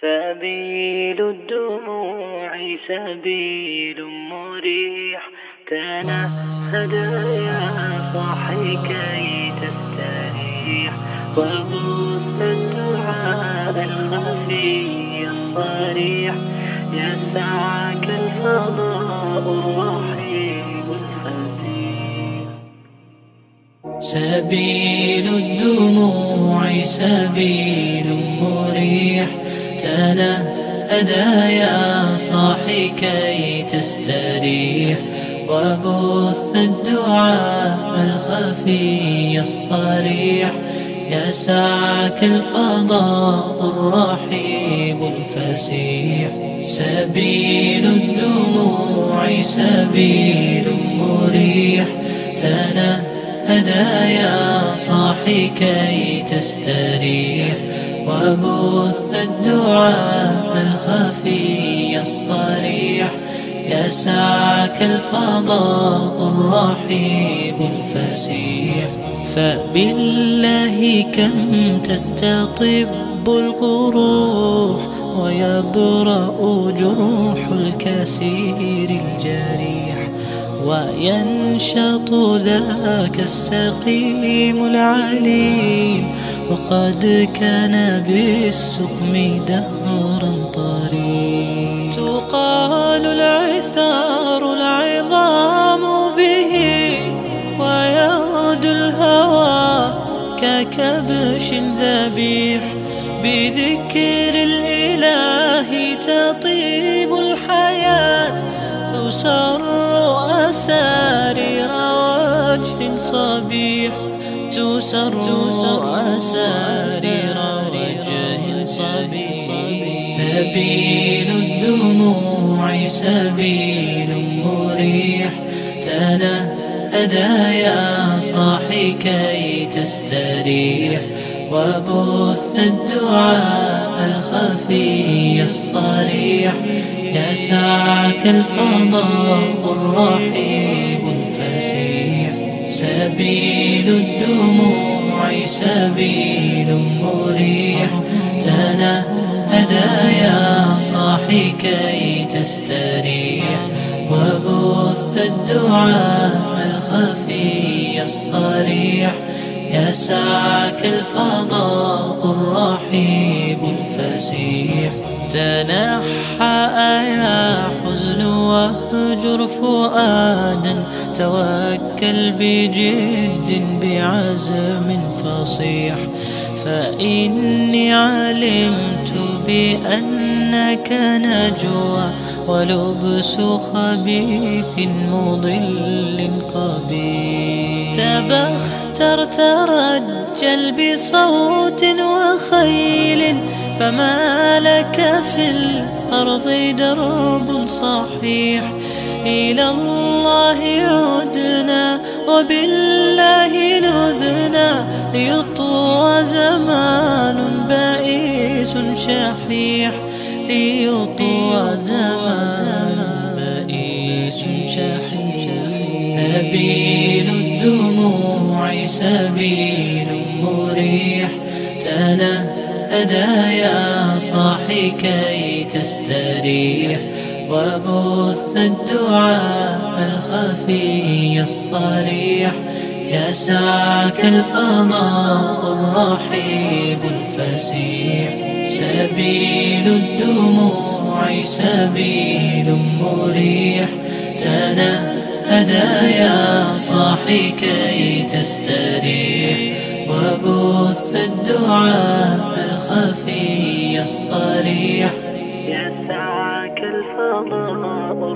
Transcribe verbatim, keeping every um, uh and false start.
سبيل الدموع سبيل مريح، تنهد يا صاحي كي تستريح، وبث الدعاء الخفي الصريح، يسعك الفضاء الرحيم الفسيح. سبيل الدموع سبيل مريح، تنهد يا صاحي كي تستريح، وبث الدعاء الخفي الصريح، يسعك الفضاء الرحيب الفسيح. سبيل الدموع سبيل مريح، تنهد يا صاحي كي تستريح، وبث الدعاء الخفي الصريح، يسعك الفضاء الرحيب الفسيح. فبالله كم تستطب القروح، ويبرأ جروح الكسير الجريح، وينشط ذاك السقيم العليل، وقد كان بالسقم دهرا طريق. تقال العثار العظام به، ويغدو الهوى ككبش ذبيح، بذكر الإله تطيب الحياة، تسر أسارير وجه صبيح، تسر أسارير وجه صبيح. سبيل الدموع سبيل مريح، تنهد يا صاحي كي تستريح، وبث الدعاء الخفي الصريح، يسعك الفضاء الرحيب الفسيح. سبيل الدموع سبيل مريح، تنهد يا صاحي كي تستريح، وبث الدعاء الخفي الصريح، يسعك الفضاء الرحيب الفسيح. تنحى يا حزن واهجر فؤادا، توكل بجد بعزم فصيح، فإني علمت بأنك نجوى، ولبس خبيث مضل قبيح. تبختر ترجل بصوت وخيل، فما لك في الأرض درب صحيح. إلى الله عدنا وبالله نذنا، ليطوى زمان بائس شحيح، ليطوى زمان بائس شحيح. سبيل الدموع سبيل مريح، تنهد يا صاحي كي تستريح، وبث الدعاء الخفي الصريح، يسعك الفضاء الرحيب الفسيح. سبيل الدموع سبيل مريح، تنهد يا صاحي كي تستريح، وبث الدعاء الخفي الصريح، يسعك الفضاء